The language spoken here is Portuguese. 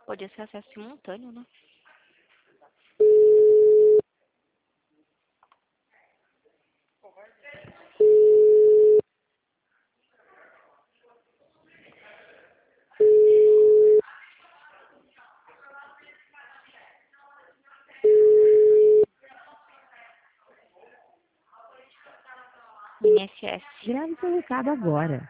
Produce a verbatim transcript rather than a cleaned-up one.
Podia ser acesso simultâneo, né? I N S S. Grave seu recado agora.